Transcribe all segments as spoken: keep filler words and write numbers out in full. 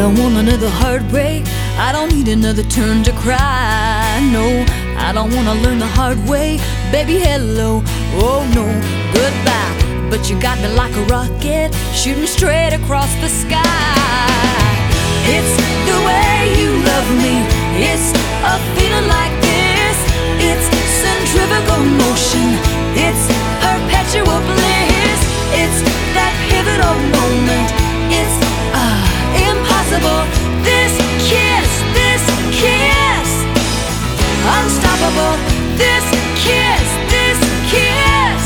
don't want another heartbreak. I don't need another turn to cry. No, I don't wanna learn the hard way. Baby, hello, oh no, goodbye. But you got me like a rocket, shooting straight across the sky. It's the way you love me. It's a feeling like this. It's centrifugal motion. It's perpetual bliss. It's that pivotal moment. It's uh, impossible. This kiss, this kiss, unstoppable. This kiss, this kiss.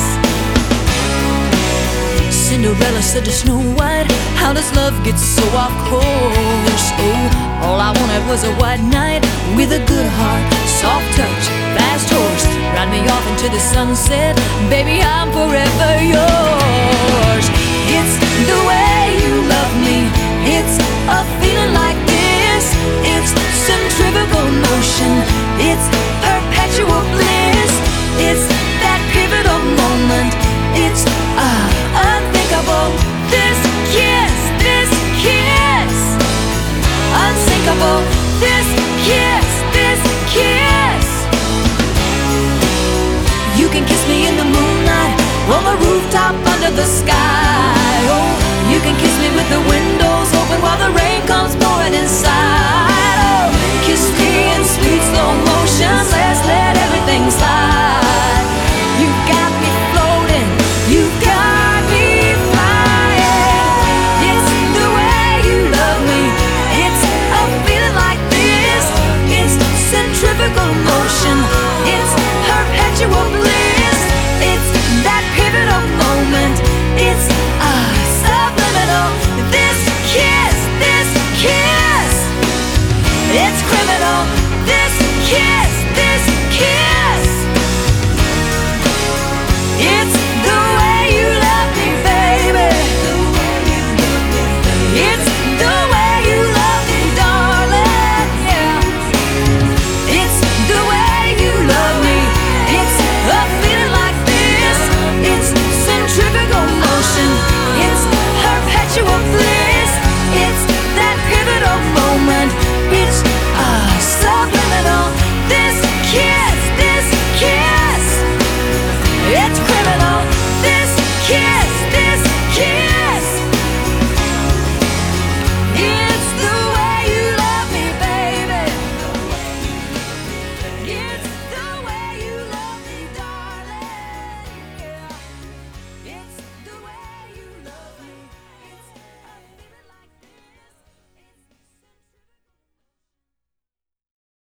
Cinderella said to Snow White, how does love get so off course? Oh, all I wanted was a white knight with a good heart, soft touch, fast horse. Ride me off into the sunset, baby, I'm forever yours. It's the way you love me. It's a feeling like this. It's centrifugal motion. It's perpetual bliss. It's that pivotal moment. It's uh, unthinkable. This kiss, this kiss, unsinkable. This kiss, this kiss. You can kiss me in the moonlight, on the rooftop under the sky. Oh, you can kiss me with the windows open while the rain comes pouring inside. Oh, kiss me in sweet slow motion. Let's let everything slide. You got me floating. You got me flying. It's the way you love me. It's a feeling like this. It's centrifugal